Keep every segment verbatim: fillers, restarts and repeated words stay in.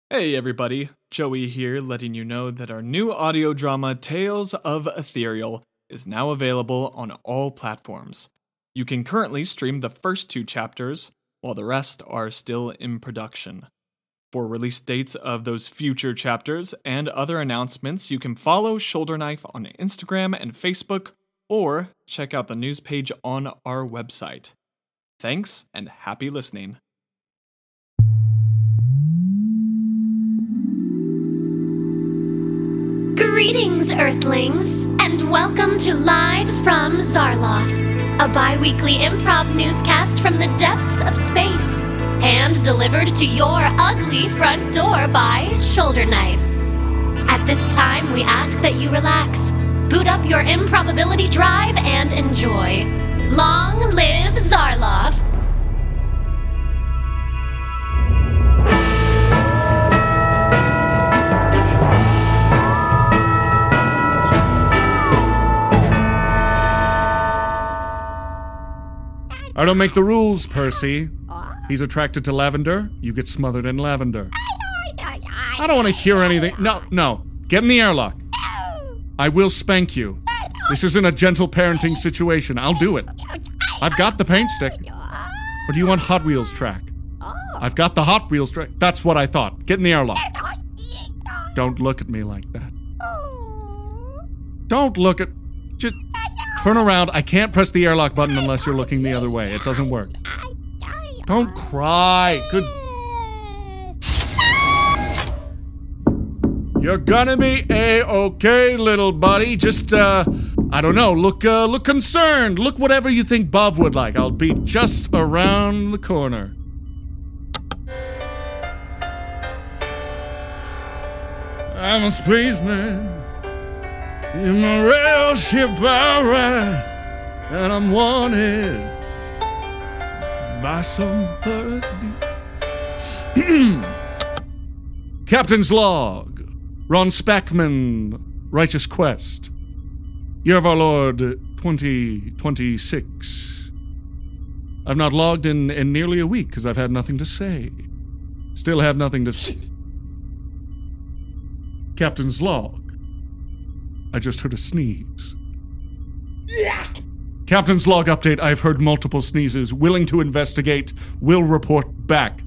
Hey everybody, Joey here letting you know that our new audio drama Tales of Ethereal is now available on all platforms. You can currently stream the first two chapters, while the rest are still in production. For release dates of those future chapters and other announcements, you can follow Shoulder Knife on Instagram and Facebook, or check out the news page on our website. Thanks, and happy listening. Greetings, Earthlings, and welcome to Live from Zarloth, a bi-weekly improv newscast from the depths of space, and delivered to your ugly front door by Shoulder Knife. At this time, we ask that you relax, boot up your improbability drive, and enjoy. Long live Zarloth! I don't make the rules, Percy. He's attracted to lavender, you get smothered in lavender. I don't want to hear anything. No, no. Get in the airlock. I will spank you. This isn't a gentle parenting situation. I'll do it. I've got the paint stick. Or do you want Hot Wheels track? I've got the Hot Wheels track. That's what I thought. Get in the airlock. Don't look at me like that. Don't look at... Just... Turn around. I can't press the airlock button unless you're looking the other way. It doesn't work. Don't cry. Good. You're gonna be A-okay, little buddy. Just, uh, I don't know. Look, uh, look concerned. Look whatever you think Bob would like. I'll be just around the corner. I'm a spaceman. In my rail ship I ride, and I'm wanted by somebody. Captain's log. Ron Spackman, Righteous Quest. Year of our Lord, twenty twenty-six. I've not logged in, in nearly a week because I've had nothing to say. Still have nothing to say. Captain's log. I just heard a sneeze. Yeah. Captain's log update. I've heard multiple sneezes. Willing to investigate. Will report back.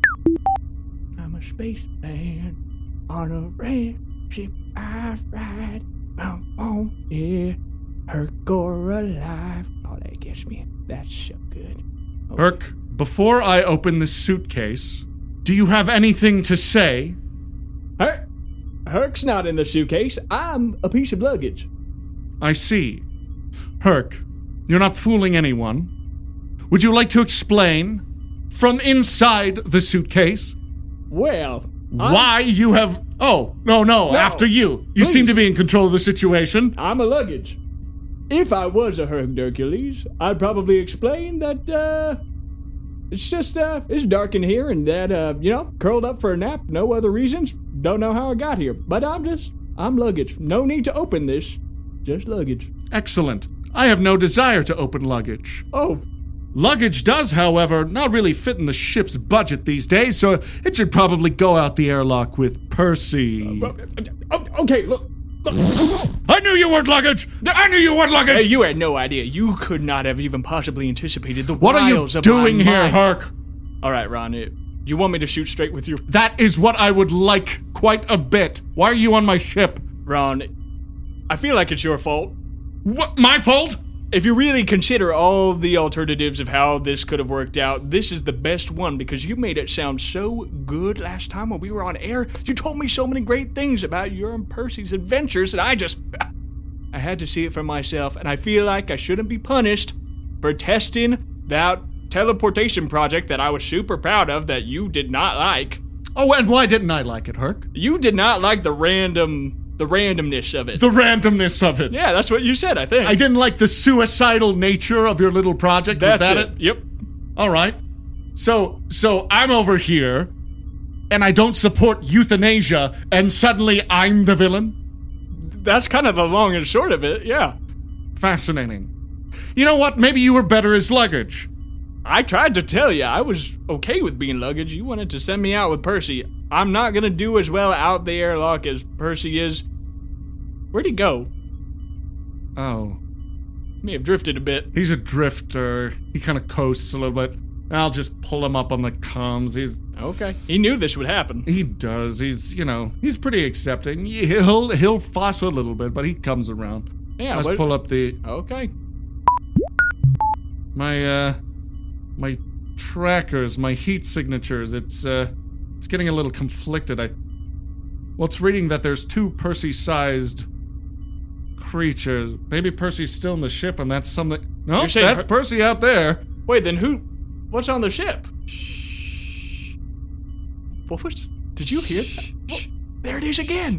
I'm a spaceman on a red ship I ride. I'm on it. Herc or alive. Oh, that gets me. That's so good. Okay. Herc, before I open this suitcase, do you have anything to say? Herc? Herc's not in the suitcase. I'm a piece of luggage. I see. Herc, you're not fooling anyone. Would you like to explain, from inside the suitcase, Well, why I'm, you have... Oh, no, no, No, after you. You please. seem to be in control of the situation. I'm a luggage. If I was a Hercules, I'd probably explain that, uh... It's just, uh, it's dark in here and that, uh, you know, curled up for a nap, no other reasons. Don't know how I got here, but I'm just, I'm luggage. No need to open this. Just luggage. Excellent. I have no desire to open luggage. Oh. Luggage does, however, not really fit in the ship's budget these days, so it should probably go out the airlock with Percy. Uh, uh, okay, look. look. I knew you weren't luggage! I knew you weren't luggage! Hey, you had no idea. You could not have even possibly anticipated the What are you wiles of doing my here, mind. Herc? All right, Ron, it, you want me to shoot straight with you? That is what I would like quite a bit. Why are you on my ship? Ron, I feel like it's your fault. What, my fault? If you really consider all the alternatives of how this could have worked out, this is the best one because you made it sound so good last time when we were on air. You told me so many great things about your and Percy's adventures, and I just... I had to see it for myself, and I feel like I shouldn't be punished for testing that teleportation project that I was super proud of that you did not like. Oh, and why didn't I like it, Herc? You did not like the random... the randomness of it. The randomness of it. Yeah, that's what you said, I think. I didn't like the suicidal nature of your little project. That's Was that it. it? Yep. All right. So, so I'm over here, and I don't support euthanasia, and suddenly I'm the villain? That's kind of the long and short of it, yeah. Fascinating. You know what? Maybe you were better as luggage. I tried to tell you I was okay with being luggage. You wanted to send me out with Percy. I'm not gonna do as well out the airlock as Percy is. Where'd he go? Oh. May have drifted a bit. He's a drifter. He kind of coasts a little bit. I'll just pull him up on the comms. He's Okay. He knew this would happen. He does. He's, you know, he's pretty accepting. He'll he'll fuss a little bit, but he comes around. Yeah, Let's what- pull up the Okay. my uh my trackers, my heat signatures. It's uh it's getting a little conflicted. I well, it's reading that there's two Percy-sized creatures. Maybe Percy's still in the ship, and that's something. No, You're saying that's Per- Percy out there. Wait, then who? What's on the ship? What was? Did you hear that? What? There it is again.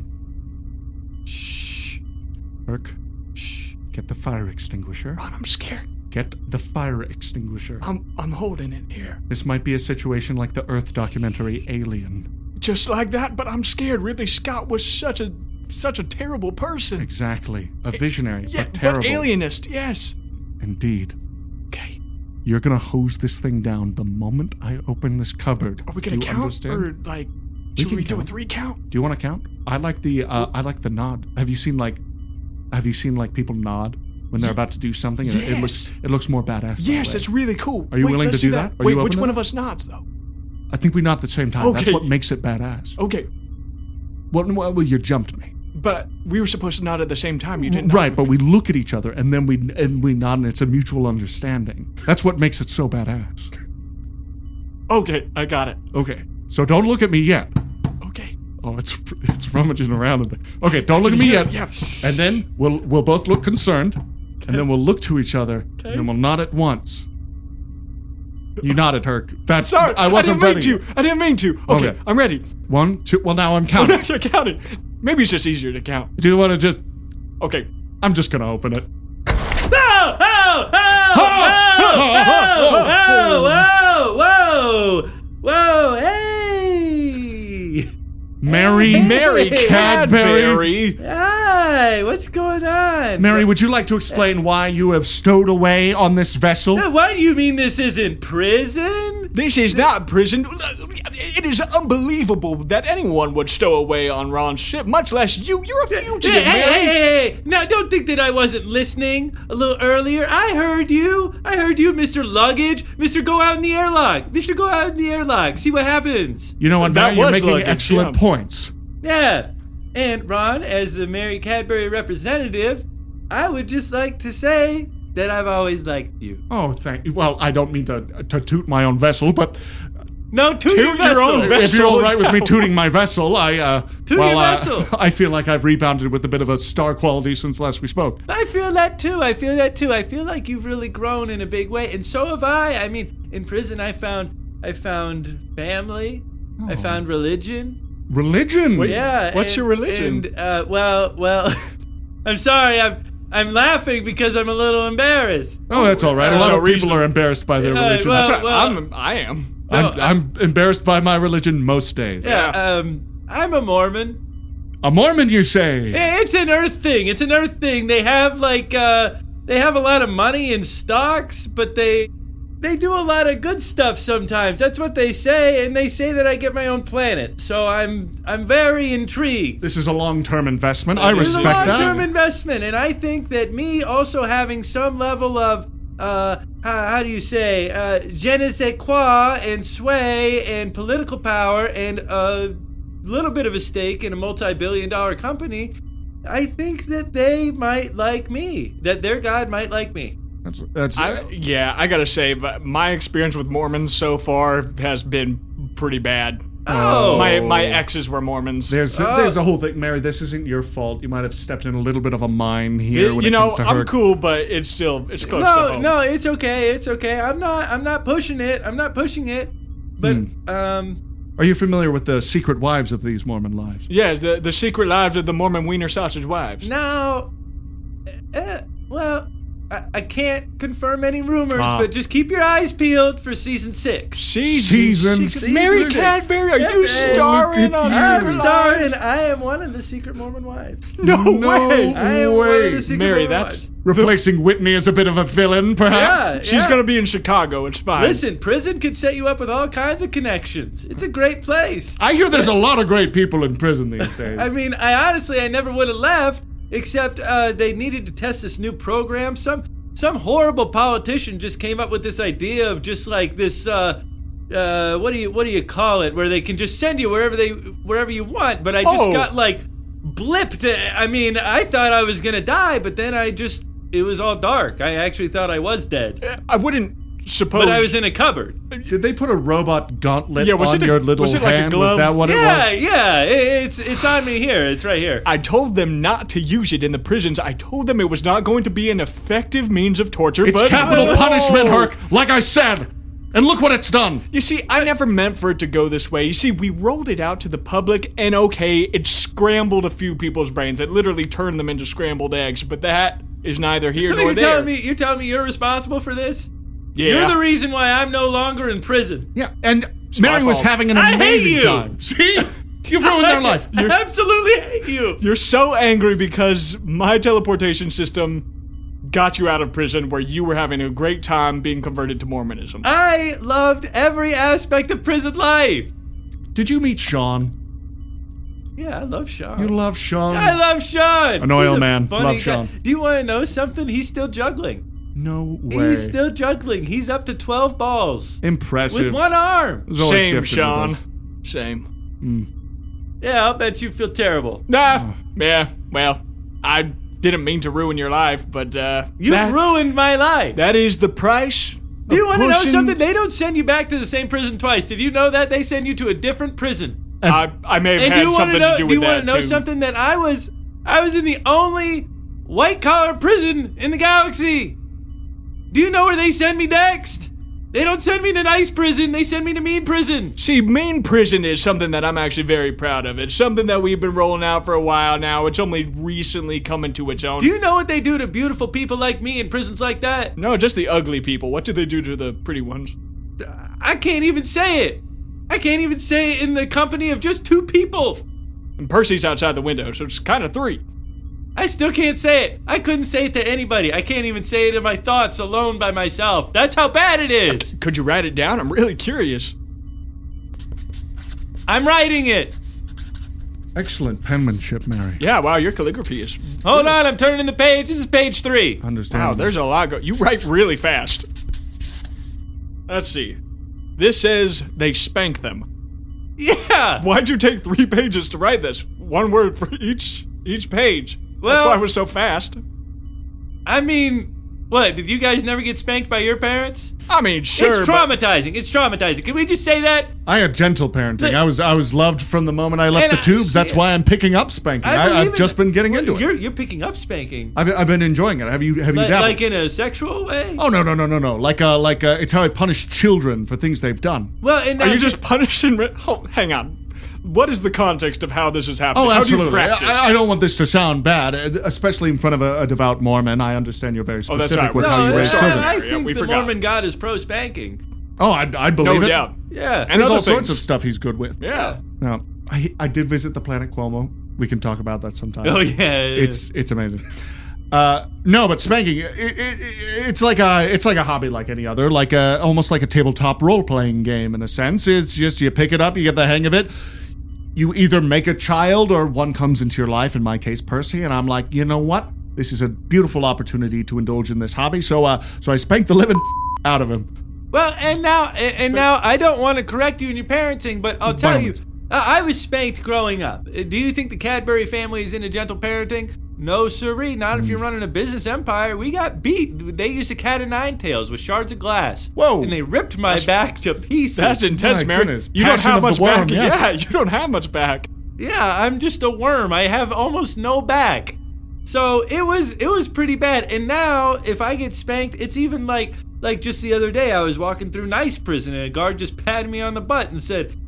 Herc, get the fire extinguisher. Ron, I'm scared. Get the fire extinguisher. I'm I'm holding it here. This might be a situation like the Earth documentary Alien. Just like that, but I'm scared. Ridley Scott was such a such a terrible person. Exactly. A visionary, Yeah, but terrible. but alienist, yes. Indeed. Okay. You're gonna hose this thing down the moment I open this cupboard. Are we Do gonna you count understand? or like? We Should can we do a count. three count? Do you want to count? I like the uh, I like the nod. Have you seen like Have you seen like people nod when they're about to do something? It- It, Yes. looks it looks more badass. that Yes, way. that's really cool. Are you Wait, willing let's to do that? Are Wait, you which open one that? of us nods though? I think we nod at the same time. That's Okay. what makes it badass. Okay, Well, well, well, you jumped me. but we were supposed to nod at the same time. You didn't. nod Right, with but me. we look at each other and then we and we nod, and it's a mutual understanding. That's what makes it so badass. Okay, I got it. Okay, so don't look at me yet. Okay. Oh, it's it's rummaging around in there. Okay, don't look at me Yeah, yet. yeah. And then we'll we'll both look concerned, and then we'll look to each other, and then we'll nod at once. You nodded, Herc. That's Sorry, I wasn't didn't mean ready. to. I didn't mean to. Okay, Okay. I'm ready. One, two. Well, now I'm I'm counting. not counting. Maybe it's just easier to count. Do you want to just? Okay. I'm just gonna open it. Oh, oh, oh, oh, whoa, whoa, whoa, hey! Mary, Mary Cadbury. Cadbury. Hi, what's going on? Mary, would you like to explain why you have stowed away on this vessel? Uh, Why do you mean this isn't prison? This is not prison. It is unbelievable that anyone would stow away on Ron's ship, much less you. You're a Hey, fugitive, hey, Mary. hey, hey, hey! Now, don't think that I wasn't listening a little earlier. I heard you. I heard you, Mister Luggage. Mister Go out in the airlock. Mister Go out in the airlock. See what happens. You know what, That Mary? You're was making luggage, excellent yeah. points. Yeah. And Ron, as the Mary Cadbury representative, I would just like to say that I've always liked you. Oh, thank you. Well, I don't mean to to toot my own vessel, but No, toot, Toot your your vessel. own vessel. if you're all right with me now. tooting my vessel, I uh, Toot well, your uh, vessel. I feel like I've rebounded with a bit of a star quality since last we spoke. I feel that too. I feel that too. I feel like you've really grown in a big way, and so have I. I mean, in prison, I found, I found family. I Oh. found religion. Religion. Yeah. What's and- your religion? And uh, well, well, I'm sorry. I'm I'm laughing because I'm a little embarrassed. Oh, that's all right. A That's lot no of people reason. are embarrassed by their Yeah, religion. well- Sorry, well- I'm, I am. I'm, no, I'm embarrassed by my religion most days. Yeah. Um, I'm a Mormon. A Mormon, you say? It's an Earth thing. It's an Earth thing. They have like uh, they have a lot of money in stocks, but they they do a lot of good stuff sometimes. That's what they say, and they say that I get my own planet. So I'm I'm very intrigued. This is a long-term investment. I It's a respect long-term that. investment, and I think that me also having some level of uh, how, how do you say, uh, je ne sais quoi, and sway, and political power, and a little bit of a stake in a multi-billion-dollar company, I think that they might like me. That their God might like me. That's, that's I, yeah, I gotta say, but my experience with Mormons so far has been pretty bad. Oh. My my exes were Mormons. There's Oh. there's a whole thing, Mary. This isn't your fault. You might have stepped in a little bit of a mine here when you it know, comes to I'm her. cool, but it's still it's close to No, home. no, it's okay. It's okay. I'm not. I'm not pushing it. I'm not pushing it. But Hmm. um. Are you familiar with the secret wives of these Mormon lives? Yeah, the the secret lives of the Mormon Wiener Sausage Wives. Now, uh, well, I, I can't confirm any rumors, Ah. but just keep your eyes peeled for season six. Season six. Mary Season Cadbury, are six. you Yeah, man. starring Look at on you. I'm Secret starring. Lives? I am one of the secret Mormon wives. No, way. I am one of the secret Mary, Mormon that's wives. Replacing Whitney as a bit of a villain, perhaps? Yeah, she's yeah. gonna be in Chicago. It's fine. Listen, prison could set you up with all kinds of connections. It's a great place. I hear there's a lot of great people in prison these days. I mean, I honestly, I never would have left, except uh, they needed to test this new program. Some some horrible politician just came up with this idea of just like this. Uh, uh, what do you what do you call it? Where they can just send you wherever they wherever you want. But I just Oh. got like blipped. I mean, I thought I was gonna die, but then I just it was all dark. I actually thought I was dead, I wouldn't suppose. but I was in a cupboard. Did they put a robot gauntlet Yeah, was on it a- your little was it like a hand? glove? Was that what Yeah, it was? yeah, it- it's it's on me here. It's right here. I told them not to use it in the prisons. I told them it was not going to be an effective means of torture. It's but capital Oh. punishment, Herc, like I said. And look what it's done. You see, I never meant for it to go this way. You see, we rolled it out to the public, and okay, it scrambled a few people's brains. It literally turned them into scrambled eggs. But that is neither here So nor you're there. telling me you're telling me you're responsible for this? Yeah. You're the reason why I'm no longer in prison. Yeah, and my Mary was fault. having an I hate amazing you. time. See? You've ruined their life. I absolutely hate you. You're so angry because my teleportation system got you out of prison where you were having a great time being converted to Mormonism. I loved every aspect of prison life. Did you meet Sean? Yeah, I love Sean. You love Sean? I love Sean. An oil He's a man. funny Love guy. Sean. Do you want to know something? He's still juggling. No way. He's still juggling. He's up to twelve balls Impressive. with one arm. He's always Shame, gifted with Sean. us. Shame. Yeah, I'll bet you feel terrible. Nah, yeah, well, I didn't mean to ruin your life, but uh, You've that, ruined my life. that is the price. Do you of want to know pushing- something? They don't send you back to the same prison twice. Did you know that? They send you to a different prison. I, I may have And do had you want something to know? to do Do you with want to that know too. something? That I was, I was in the only white collar prison in the galaxy. Do you know where they send me next? They don't send me to nice prison. They send me to mean prison. See, mean prison is something that I'm actually very proud of. It's something that we've been rolling out for a while now. It's only recently coming to its own. Do you know what they do to beautiful people like me in prisons like that? No, just the ugly people. What do they do to the pretty ones? I can't even say it. I can't even say it in the company of just two people. And Percy's outside the window, so it's kind of three. I still can't say it. I couldn't say it to anybody. I can't even say it in my thoughts alone by myself. That's how bad it is. Could you write it down? I'm really curious. I'm writing it. Excellent penmanship, Mary. Yeah, wow, your calligraphy is. Hold on, I'm turning the page. This is page three. Understand. Wow, there's a lot go. You write really fast. Let's see. This says they spank them. Yeah. Why'd you take three pages to write this? One word for each each page. That's Well- why it was so fast. I mean, what? Did you guys never get spanked by your parents? I mean, sure. it's but- traumatizing. It's traumatizing. Can we just say that? I had gentle parenting. But- I was I was loved from the moment I left And the I- tubes. That's see, why I'm picking up spanking. I, believe I've in just it. been getting Well, into it. You're you're picking up spanking. I've, I've been enjoying it. Have you have you Like, dabbled? like in a sexual way? Oh no no no no no! Like uh like uh, it's how I punish children for things they've done. Well, and Are now- you just punishing? Re- oh, hang on. What is the context of how this is happening? Oh, How do you absolutely. practice? I, I don't want this to sound bad, uh, especially in front of a, a devout Mormon. I understand you're very Oh, that's specific right. with No, how you No, raise sorry. children. I Yeah, think we the forgot. Mormon God is pro spanking. Oh, I I believe no it. doubt. Yeah. And There's other all sorts things. of stuff he's good with. Yeah. No, I I did visit the planet Cuomo. We can talk about that sometime. Oh yeah. It's it's amazing. Uh, no, but spanking, it, it, it, it's like a it's like a hobby like any other, like a almost like a tabletop role playing game in a sense. It's just you pick it up, you get the hang of it. You either make a child or one comes into your life. In my case, Percy, and I'm like, you know what? This is a beautiful opportunity to indulge in this hobby. So, uh, so I spanked the living out of him. Well, and now, and, and now, I don't want to correct you in your parenting, but I'll tell Don't. you, I, I was spanked growing up. Uh, Do you think the Cadbury family is into gentle parenting? No, sirree. Not if you're running a business empire. We got beat. They used a cat of nine tails with shards of glass. Whoa. And they ripped my back to pieces. That's intense, My Mary. goodness. You don't Passion have of the much worm, back. yeah. you don't have much back. Yeah, I'm just a worm. I have almost no back. So it was it was pretty bad. And now if I get spanked, it's even like like just the other day I was walking through Nice Prison and a guard just patted me on the butt and said,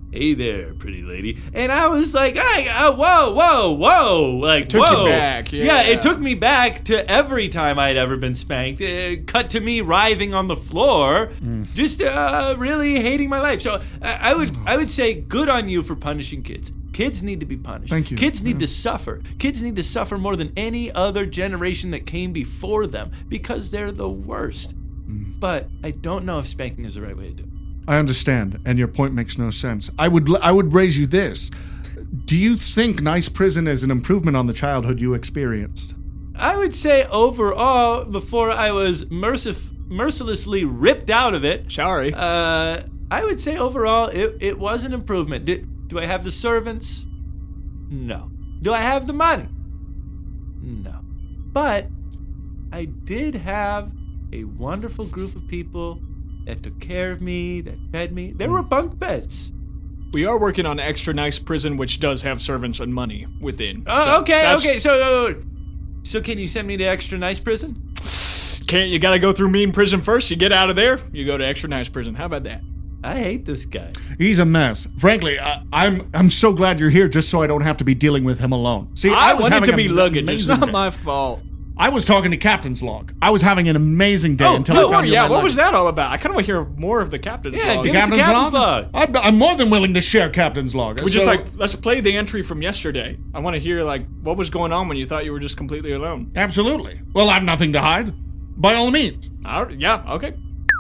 hey there, pretty lady. And I was like, hey, uh, whoa, whoa, whoa. Like, Took you whoa. back, yeah. it took me back to every time I'd ever been spanked. Uh, cut to me writhing on the floor, Mm. just uh, really hating my life. So uh, I would I would say good on you for punishing kids. Kids need to be punished. Thank you. Kids need to suffer. Kids need to suffer more than any other generation that came before them because they're the worst. Mm. But I don't know if spanking is the right way to do it. I understand, and your point makes no sense. I would I would raise you this. Do you think Nice Prison is an improvement on the childhood you experienced? I would say overall, before I was mercif- mercilessly ripped out of it, Sorry. uh, I would say overall it, it was an improvement. Do, do I have the servants? No. Do I have the money? No. But I did have a wonderful group of people that took care of me, that fed me. There were bunk beds. We are working on Extra Nice Prison, which does have servants and money within. Oh, So okay, that's- okay. So, uh, so can you send me to Extra Nice Prison? Can't you gotta go through Mean Prison first? You get out of there, you go to Extra Nice Prison. How about that? I hate this guy. He's a mess. Frankly, I, I'm I'm so glad you're here, just so I don't have to be dealing with him alone. See, I, I, was want it having to be an luggage. It's amazing not day. my fault. I was talking to Captain's Log. I was having an amazing day Oh, until no, I found you yeah. my What luggage. was that all about? I kind of want to hear more of the captain's Yeah, log. give The us the Captain's, Captain's Log? Log. I'm, I'm more than willing to share Captain's Log. We just So- like let's play the entry from yesterday. I want to hear like what was going on when you thought you were just completely alone. Absolutely. Well, I've nothing to hide. By all means. All right, yeah, okay.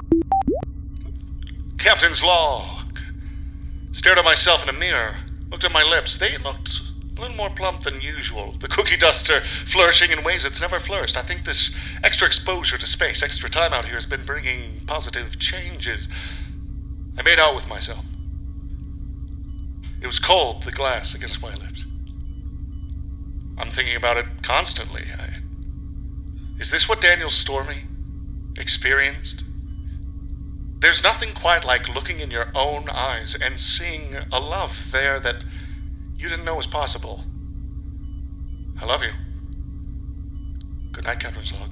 Captain's log. Stared at myself in a mirror. Looked at my lips. They looked a little more plump than usual. The cookie duster flourishing in ways it's never flourished. I think this extra exposure to space, extra time out here has been bringing positive changes. I made out with myself. It was cold, the glass against my lips. I'm thinking about it constantly. I, is this what Daniel Stormy experienced? There's nothing quite like looking in your own eyes and seeing a love there that you didn't know was possible. I love you. Good night, Captain's Log.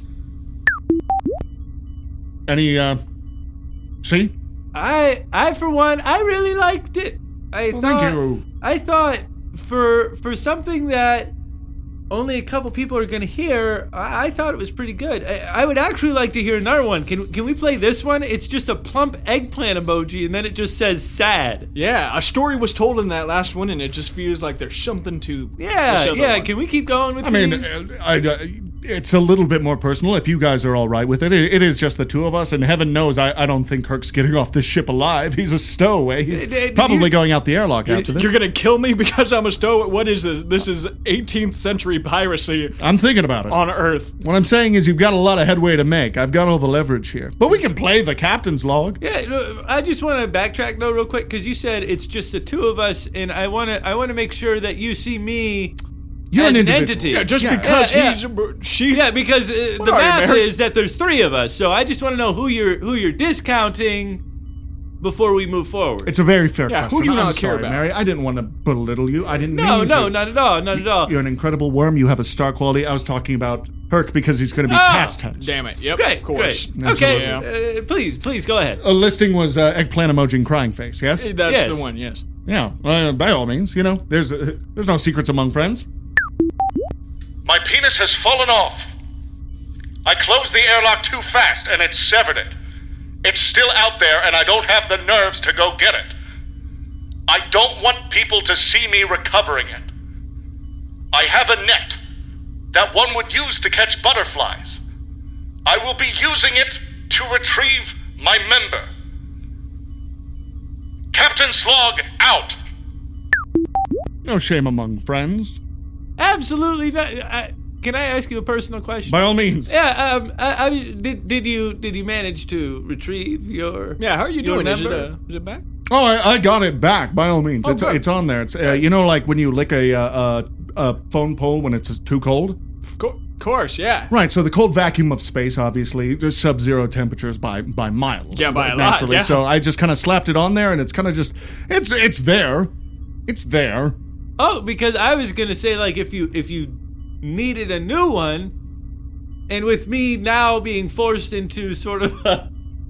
Any, uh... See? I, I for one, I really liked it. I Well, thought, thank you. I thought for for something that only a couple people are going to hear, I, I thought it was pretty good. I, I would actually like to hear another one. Can can we play this one? It's just a plump eggplant emoji, and then it just says sad. Yeah, a story was told in that last one, and it just feels like there's something to. Yeah, this other yeah. one. Can we keep going with I mean, these? uh, I, uh, it's a little bit more personal if you guys are all right with it. It, it is just the two of us, and heaven knows I, I don't think Kirk's getting off this ship alive. He's a stowaway. He's Uh, did probably you- going out the airlock after this. You're gonna kill me because I'm a stowaway? What is this? This is eighteenth century piracy I'm thinking about it. on Earth. What I'm saying is you've got a lot of headway to make. I've got all the leverage here. But we can play the Captain's Log. Yeah, no, I just want to backtrack though real quick because you said it's just the two of us, and I want to I want to make sure that you see me You're as an an, individual. entity. Yeah, just Yeah. because Yeah, he's she's Yeah, because uh, the are you, math Mary? is that there's three of us, so I just want to know who you're who you're discounting before we move forward. It's a very fair Yeah, who question. do you I'm not care sorry, about? Mary. I didn't want to belittle you. I didn't no, mean no, to. not at all, not at all. You're an incredible worm. You have a star quality. I was talking about Herc because he's going to be Ah, past tense. damn it. Yep, Great, of course. great. Okay, Absolutely. uh, please, please go ahead. A listing was uh, eggplant emoji and crying face. Yes. That's Yes. the one. Yes. Yeah. Uh, by all means, you know, there's uh, there's no secrets among friends. My penis has fallen off. I closed the airlock too fast and it severed it. It's still out there and I don't have the nerves to go get it. I don't want people to see me recovering it. I have a net that one would use to catch butterflies. I will be using it to retrieve my member. Captain Slog out. No shame among friends. Absolutely not. I, can I ask you a personal question? By all means. yeah, um, I, I, did did you did you manage to retrieve your Yeah. How are you your doing? Is it, member? uh, is it back? Oh, I, I got it back. By all means, Oh, it's good. it's on there. It's uh, you know, like when you lick a uh, uh, a phone pole when it's too cold. Of co- course. Yeah. Right. So the cold vacuum of space, obviously, the sub-zero temperatures by by miles. Yeah, by a lot, naturally. yeah. So I just kind of slapped it on there, and it's kind of just it's it's there, it's there. Oh, because I was gonna say like if you if you needed a new one, and with me now being forced into sort of a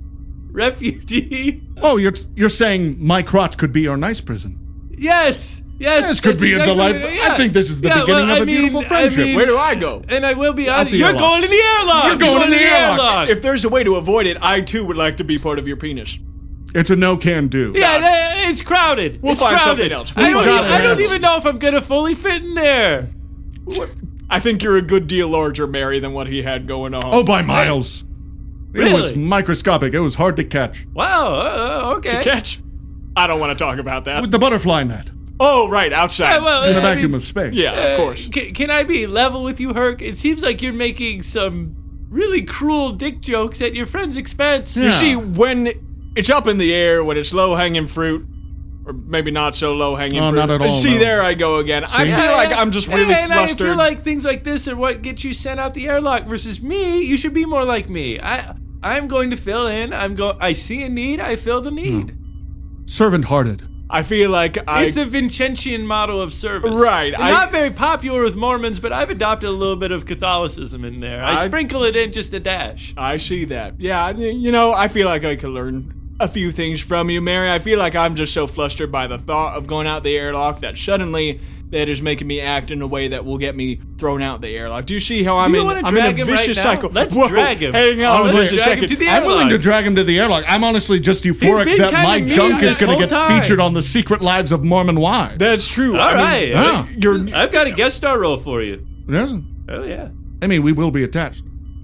refugee. Oh, you're you're saying my crotch could be your nice prison? Yes. Yes, This could that's be a exactly delightful- what it- I think this is the Yeah, beginning well, of I a mean- beautiful I friendship. mean- Where do I go? And I will be At honest. the You're airlock. going to the airlock. You're going to the airlock. If there's a way to avoid it, I too would like to be part of your penis. It's a no can do. Yeah, th- it's crowded. We'll it's find crowded. something else. I We'll don't, find e- something I don't else. even know if I'm gonna fully fit in there. I think you're a good deal larger, Mary, than what he had going on. Oh, by miles. It was Really? microscopic. It was hard to catch. Wow. Uh, okay. catch? I don't want to talk about that. With the butterfly net Oh, right, outside. Yeah, well, in the I vacuum mean, of space. yeah, uh, of course. Can, can I be level with you, Herc? It seems like you're making some really cruel dick jokes at your friend's expense. Yeah. You see, when it's up in the air, when it's low-hanging fruit, or maybe not so low-hanging Oh, fruit. not at all, See, no. there I go again. I See? feel Yeah, like yeah. I'm just really and flustered. I feel like things like this are what get you sent out the airlock. Versus me, you should be more like me. I, I'm going to fill in. I'm go. I see a need. I fill the need. Servant hearted. I feel like I... It's the Vincentian model of service. Right, They're I- not very popular with Mormons, but I've adopted a little bit of Catholicism in there. I, I- sprinkle it in just a dash. I see that. Yeah, I- you know, I feel like I could learn a few things from you, Mary. I feel like I'm just so flustered by the thought of going out the airlock that suddenly that is making me act in a way that will get me thrown out the airlock. Do you see how I'm you in? wanna I'm drag in a him right vicious now? cycle. Let's Whoa, drag him. Hang I on, was just like- a drag him second. to the I'm willing to airlock. drag him to the airlock. I'm honestly just euphoric been that kinda my mean junk this is going to whole get time. featured on the Secret Lives of Mormon Wives. That's true. All I right. mean, Yeah. you're. I've got a guest star role for you. Yes. Oh, yeah. I mean, we will be attached.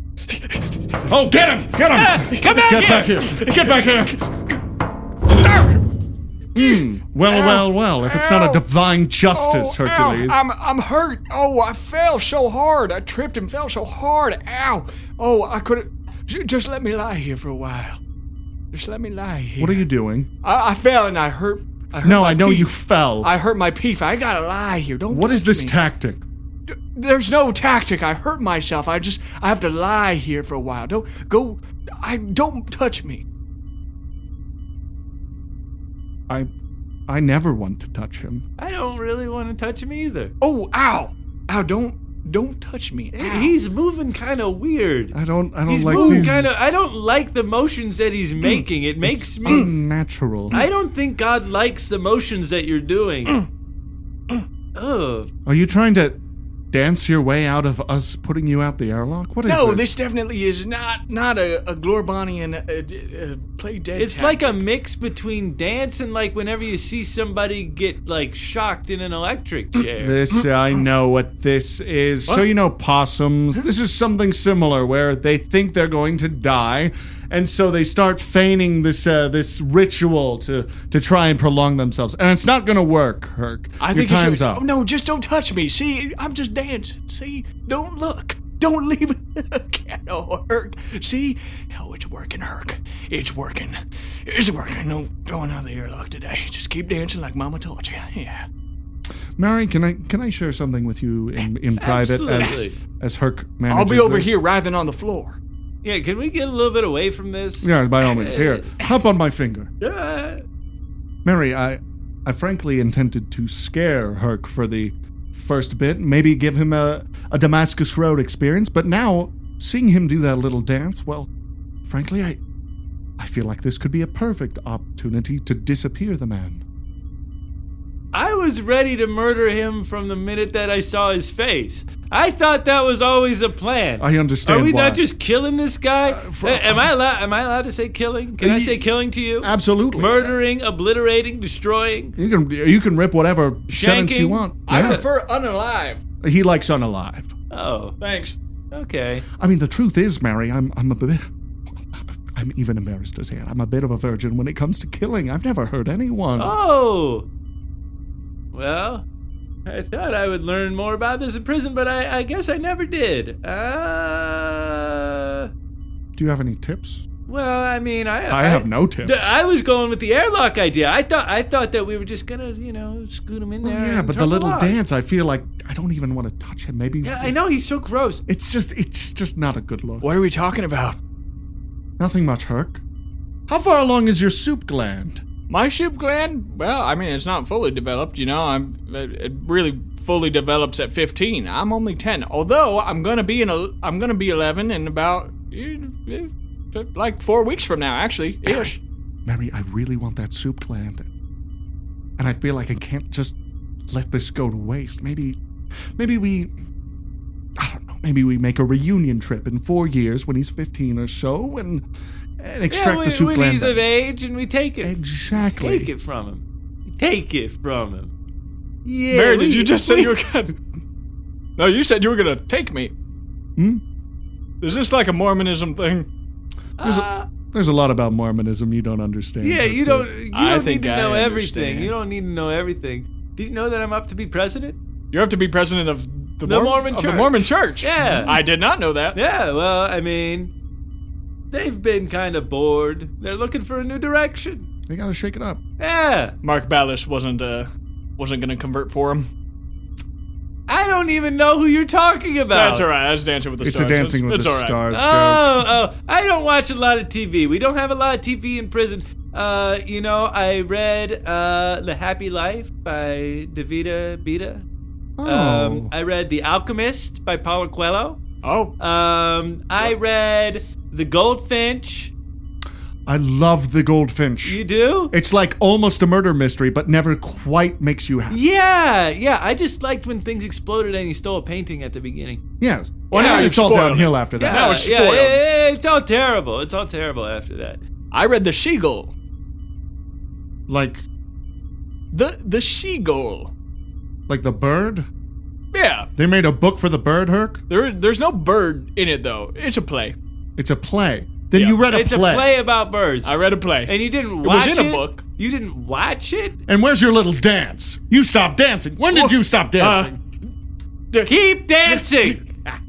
Oh, get him! Get him! Come back Get here! back here! Get back here! Hmm. Well, well, well. If it's not a divine justice, Oh, Hercules. ow, I'm I'm hurt. Oh, I fell so hard. I tripped and fell so hard. Ow. Oh, I could have. Just let me lie here for a while. Just let me lie here. What are you doing? I, I fell and I hurt. I hurt No, my I know peep. you fell. I hurt my peef. I gotta lie here. Don't. What is touch this me. tactic? There's no tactic. I hurt myself. I just. I have to lie here for a while. Don't go. I don't touch me. I, I never want to touch him. I don't really want to touch him either. Oh, ow, ow! Don't don't touch me. Ow. He's moving kind of weird. I don't. I don't He's like moving these. kind of. I don't like the motions that he's making. It makes me. Unnatural. I don't think God likes the motions that you're doing. Ugh. Are you trying to dance your way out of us putting you out the airlock? What is No, this? this definitely is not not a, a Glorbonian uh, uh, play dead. It's tactic. like a mix between dance and like whenever you see somebody get like shocked in an electric chair. This, I know what this is. So, you know, possums. This is something similar where they think they're going to die, and so they start feigning this uh, this ritual to, to try and prolong themselves. And it's not going to work, Herc. I Your think you time's should, up. Oh, no, just don't touch me. See, I'm just dancing. See, don't look. Don't leave it. Oh, Herc. See? Oh, it's working, Herc. It's working. It's working. No going out the airlock today. Just keep dancing like Mama taught you. Yeah. Mary, can I can I share something with you in, in private Absolutely. as as Herc manages I'll be over this? here writhing on the floor. Yeah, can we get a little bit away from this? Yeah, by all means. Here, hop on my finger. Uh, Mary, I, I frankly intended to scare Herc for the first bit, maybe give him a, a Damascus Road experience, but now, seeing him do that little dance, well, frankly, I, I feel like this could be a perfect opportunity to disappear the man. I was ready to murder him from the minute that I saw his face. I thought that was always the plan. I understand Are we why. not just killing this guy? for- Uh, am I allowed? Am I allowed to say killing? Can I Uh, say killing to you? Absolutely. Murdering, obliterating, destroying. You can you can rip whatever sentence you Shanking. want. I Yeah. prefer unalive. He likes unalive. Oh, Thanks. okay. I mean, the truth is, Mary, I'm I'm a bit. I'm even embarrassed to say it. I'm a bit of a virgin when it comes to killing. I've never hurt anyone. Oh. Well, I thought I would learn more about this in prison, but I, I guess I never did. Uh. Do you have any tips? Well, I mean, I I have no tips. Th- I was going with the airlock idea. I thought I thought that we were just gonna, you know, scoot him in Well, there. yeah, and but the turn little lock. dance, I feel like I don't even want to touch him. Maybe. Yeah, I know he's so gross. It's just, it's just not a good look. What are we talking about? Nothing much, Herc. How far along is your soup gland? My soup gland? Well, I mean, it's not fully developed, you know. I'm it it really fully develops at fifteen. I'm only ten. Although I'm gonna be in a I'm gonna be eleven in about eh, eh, like four weeks from now, actually, ish. Mary, I really want that soup gland. And I feel like I can't just let this go to waste. Maybe, maybe we, I don't know, maybe we make a reunion trip in four years when he's fifteen or so and, and extract yeah, when, the soup when gland. he's of age and we take it. Exactly. Take it from him. Take it from him. Yeah. Mary, we, did you just say we, you were gonna... No, you said you were gonna take me. Hmm? Is this like a Mormonism thing? There's, Uh, a, there's a lot about Mormonism you don't understand. yeah, but, you uh, don't. You I don't think need to I know everything. understand. You don't need to know everything. Did you know that I'm up to be president? You have to be president of the, The Mor- Mormon of Church. the Mormon Church. Yeah. I did not know that. Yeah. Well, I mean, they've been kind of bored. They're looking for a new direction. They gotta shake it up. Yeah. Mark Ballas wasn't uh wasn't gonna convert for him. I don't even know who you're talking about. That's all right. That's Dancing with the It's Stars. a Dancing with it's the all right. Stars joke. Oh, oh, I don't watch a lot of T V. We don't have a lot of T V in prison. Uh, you know, I read uh, The Happy Life by Davida Bida. Oh. Um, I read The Alchemist by Paulo Coelho. Oh, Um, I read The Goldfinch. I love the Goldfinch. You do? It's like almost a murder mystery, but never quite makes you happy. Yeah, yeah. I just liked when things exploded and he stole a painting at the beginning. Yes. Well, Yeah, now you've it's all spoiled downhill it. after that. Now it's yeah, spoiled. yeah, it's all terrible. It's all terrible after that. I read the Sheagull. Like, The the Sheagull. like the bird? Yeah. They made a book for the bird, Herc? There there's no bird in it though. It's a play. It's a play. Then Yeah. you read a It's play. a play about birds. I read a play. And you didn't It watch was it? in a book. You didn't watch it? And where's your little dance? You stopped dancing. When did Oh, you stop dancing? Keep dancing!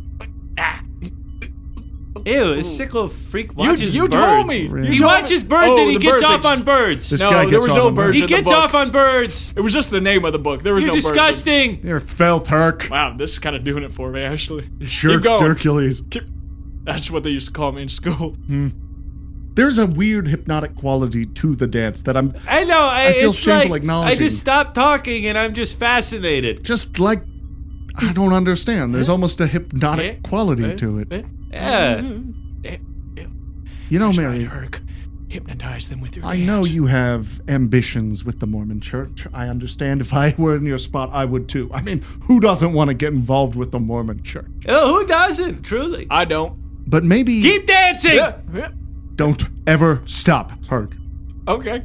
Ew, this sickle freak watches you birds. told me. Really? You He told me- watches birds Oh, and he the gets bird off thing. on birds. This No, guy there gets was off no on birds he in the gets book. off on birds. It was just the name of the book. There was You're no bird. disgusting. You're filth, Herc. Wow, this is kind of doing it for me, Ashley. Jerk Keep going. Hercules. Keep- That's what they used to call me in school. There's a weird hypnotic quality to the dance that I'm I know. I, I feel it's shameful like, acknowledging. I just stopped talking and I'm just fascinated. just like, I don't understand. There's almost a hypnotic Eh? quality Eh? to it. Eh? Yeah. Eh, eh. You know, Right, Mary, Herc. Hypnotize them with your I know dance. you have ambitions with the Mormon Church. I understand. If I were in your spot, I would too. I mean, who doesn't want to get involved with the Mormon Church? Oh, who doesn't? Truly. I don't. But maybe Keep dancing. Yeah, yeah. don't ever stop, Herc. Okay.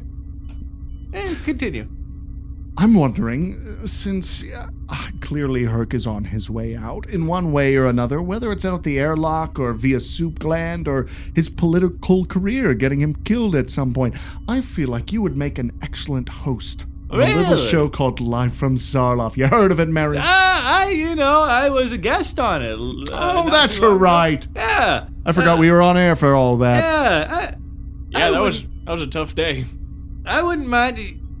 And continue. I'm wondering, uh, since uh, clearly Herc is on his way out, in one way or another, whether it's out the airlock or via soup gland or his political career getting him killed at some point, I feel like you would make an excellent host of a little Really? show called Live from Zarloff. You heard of it, Mary? Ah, I, you know, I was a guest on it. uh, oh, not that's too long ago. right. Yeah. I forgot we were on air for all that. Yeah. I, Yeah, I that would- was that was a tough day. I wouldn't mind.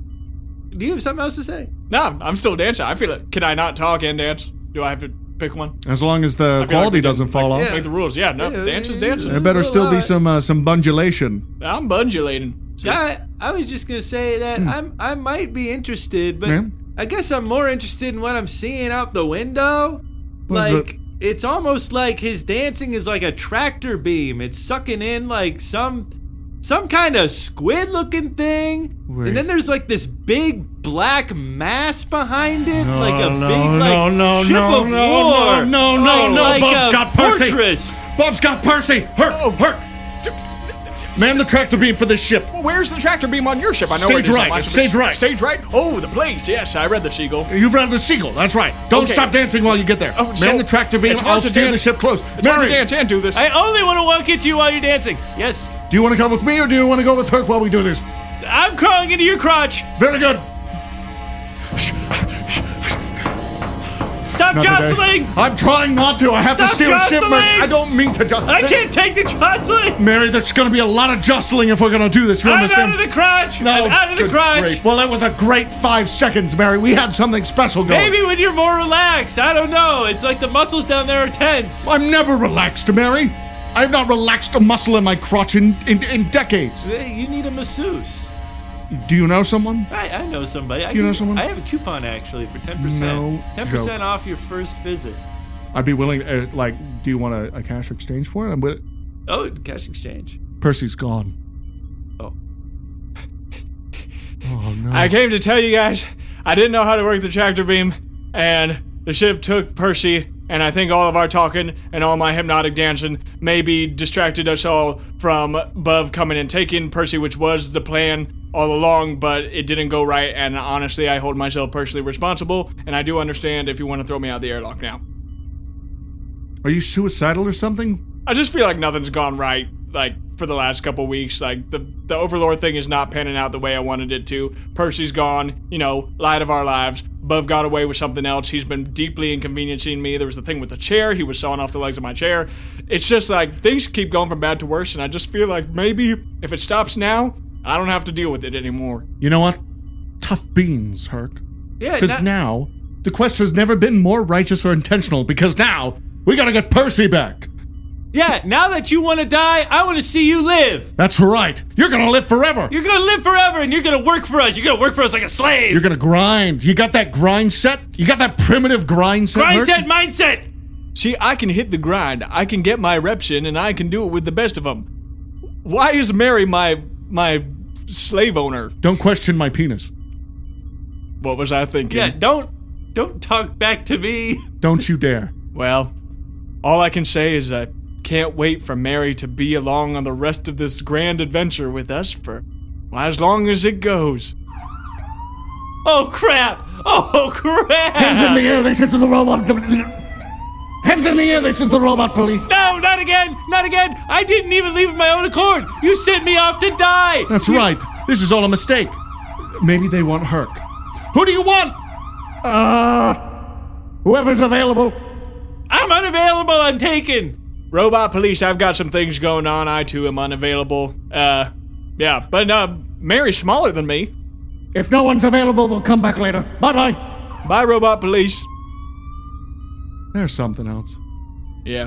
Do you have something else to say? No, I'm still dancing. I feel like, can I not talk and dance? Do I have to pick one? As long as the I feel like quality we doesn't didn't, fall like, off. Make the rules. Yeah, no, Yeah, dance is yeah, dancing. There better still be Well, some uh, some bundulation. I'm bundulating. I, I was just gonna say that I'm I might be interested, but Yeah. I guess I'm more interested in what I'm seeing out the window. Well, Like it's almost like his dancing is like a tractor beam. It's sucking in like some some kind of squid-looking thing, Wait. and then there's like this big black mass behind it, like a no, big like no, no, ship no, of no, war. no, no, no, Oh, no, like Bob's a got Percy. fortress. Bob's got Percy! Herc! Oh. Herc! Man the tractor beam for this ship. Well, where's the tractor beam on your ship? I know Stage where it is on right, my it's ship. stage right. Stage right. Oh, the place. Yes, I read the Seagull. You've read the Seagull, that's right. Don't Okay. stop dancing while you get there. Oh, Man so the tractor beam, it's hard I'll to steer the dance- ship close. It's hard to Mary, dance and do this. I only want to walk at you while you're dancing. Yes, do you want to come with me or do you want to go with Herc while we do this? I'm crawling into your crotch. Very good. Stop Not jostling! today. I'm trying not to. I have Stop to steer a ship. jostling! Mary. I don't mean to jostle. I can't take the jostling! Mary, there's going to be a lot of jostling if we're going to do this. You I'm understand? out of the crotch! No, I'm out of the good crotch! grief. Well, that was a great five seconds, Mary. We had something special going. Maybe when you're more relaxed. I don't know. It's like the muscles down there are tense. I'm never relaxed, Mary. I have not relaxed a muscle in my crotch in, in, in decades. Hey, you need a masseuse. Do you know someone? I, I know somebody. I You know can- someone? I have a coupon actually for ten percent. No ten percent off your first visit. I'd be willing. Uh, like, do you want a, a cash exchange for it? I'm with. Oh, cash exchange. Percy's gone. Oh. Oh, no. I came to tell you guys, I didn't know how to work the tractor beam, and the ship took Percy, and I think all of our talking and all my hypnotic dancing maybe distracted us all from Bub coming and taking Percy, which was the plan all along, but it didn't go right, and honestly, I hold myself personally responsible, and I do understand if you want to throw me out the airlock now. Are you suicidal or something? I just feel like nothing's gone right, like, for the last couple weeks. Like, the, the Overlord thing is not panning out the way I wanted it to. Percy's gone, you know, light of our lives. Bub got away with something else. He's been deeply inconveniencing me. There was the thing with the chair. He was sawing off the legs of my chair. It's just like, things keep going from bad to worse, and I just feel like maybe if it stops now, I don't have to deal with it anymore. You know what? Tough beans, Herc. Yeah, Because not- now, the quest has never been more righteous or intentional, because now, we gotta get Percy back. Yeah, now that you want to die, I want to see you live. That's right. You're gonna live forever. You're going to live forever, and you're going to work for us. You're going to work for us like a slave. You're gonna grind. You got that grind set? You got that primitive grind set? Grind Herc? set mindset. See, I can hit the grind. I can get my reps in, and I can do it with the best of them. Why is Mary my my slave owner? Don't question my penis. What was I thinking? Yeah, don't don't talk back to me. Don't you dare. Well, all I can say is I can't wait for Mary to be along on the rest of this grand adventure with us for well, as long as it goes. Oh, crap. Oh, crap. Hands in the air, this is the robot. Hands in the air, this is the robot police. No, not again. Not again. I didn't even leave of my own accord. You sent me off to die. That's right. This is all a mistake. Maybe they want Herc. Who do you want? Uh, whoever's available. I'm unavailable. I'm taken. Robot police, I've got some things going on. I too am unavailable. Uh, yeah, but uh, Mary's smaller than me. If no one's available, we'll come back later. Bye-bye. Bye, robot police. There's something else. Yeah.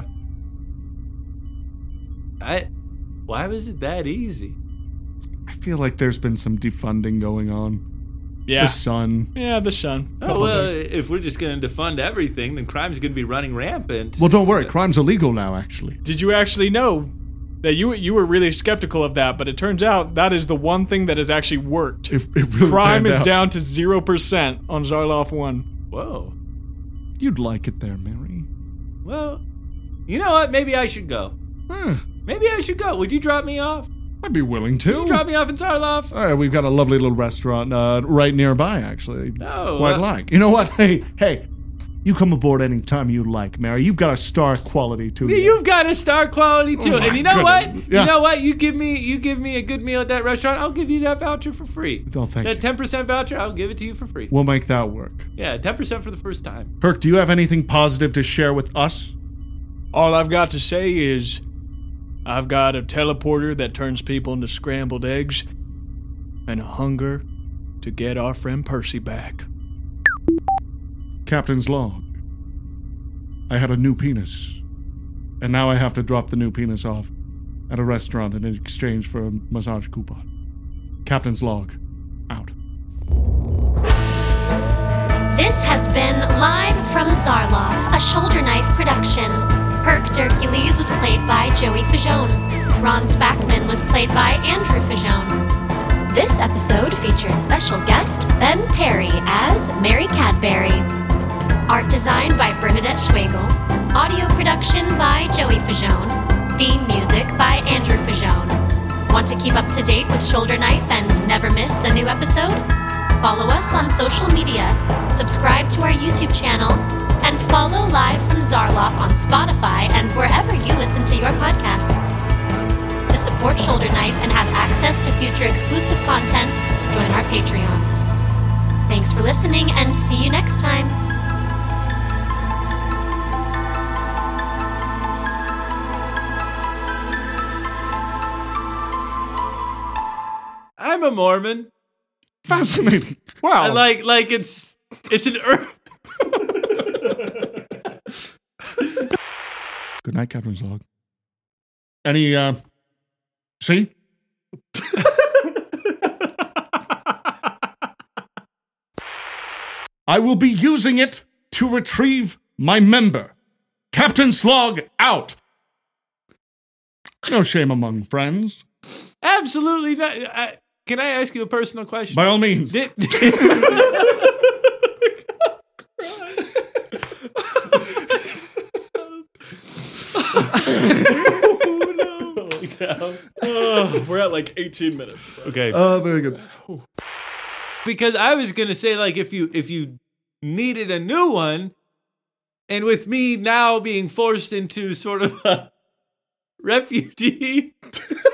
I. Why was it that easy? I feel like there's been some defunding going on. Yeah. The sun. Yeah, the sun. Oh, well, if we're just going to defund everything, then crime's going to be running rampant. Well, don't worry. Crime's illegal now, actually. Did you actually know that you you were really skeptical of that, but it turns out that is the one thing that has actually worked. It, it really Crime panned is out. down to zero percent on Zarloff one. Whoa. You'd like it there, Mary. Well, you know what? Maybe I should go. Huh. Maybe I should go. Would you drop me off? I'd be willing to. Would you drop me off in Zarloff? Uh, we've got a lovely little restaurant uh, right nearby, actually. Oh, Quite uh, like. You know what? Hey, hey. You come aboard any time you like, Mary. You've got a star quality to you. You've got a star quality too, Oh my and you know what? goodness. Yeah. You know what? You give me, you give me a good meal at that restaurant. I'll give you that voucher for free. Oh, thank that you. ten percent voucher, I'll give it to you for free. We'll make that work. Yeah, ten percent for the first time. Herc, do you have anything positive to share with us? All I've got to say is I've got a teleporter that turns people into scrambled eggs and a hunger to get our friend Percy back. Captain's log. I had a new penis. And now I have to drop the new penis off at a restaurant in exchange for a massage coupon. Captain's log. Out. This has been Live from Zarloff, a Shoulder Knife production. Herc Dercules was played by Joey Fajone. Ron Spackman was played by Andrew Fajone. This episode featured special guest Ben Perry as Mary Cadbury. Art design by Bernadette Schwegel. Audio production by Joey Fajone. Theme music by Andrew Fajone. Want to keep up to date with Shoulder Knife and never miss a new episode? Follow us on social media, subscribe to our YouTube channel, and follow Live from Zarloff on Spotify and wherever you listen to your podcasts. To support Shoulder Knife and have access to future exclusive content, join our Patreon. Thanks for listening and see you next time. I'm a Mormon. Fascinating. Wow. I like, like it's, it's an earth. Good night, Captain's log. Any, uh... See? I will be using it to retrieve my member. Captain's log out. No shame among friends. Absolutely not. I, can I ask you a personal question? By all means. Did, Oh, we're at like eighteen minutes. Bro. Okay. Uh, Oh, very good. because I was gonna say, like, if you if you needed a new one, and with me now being forced into sort of a refugee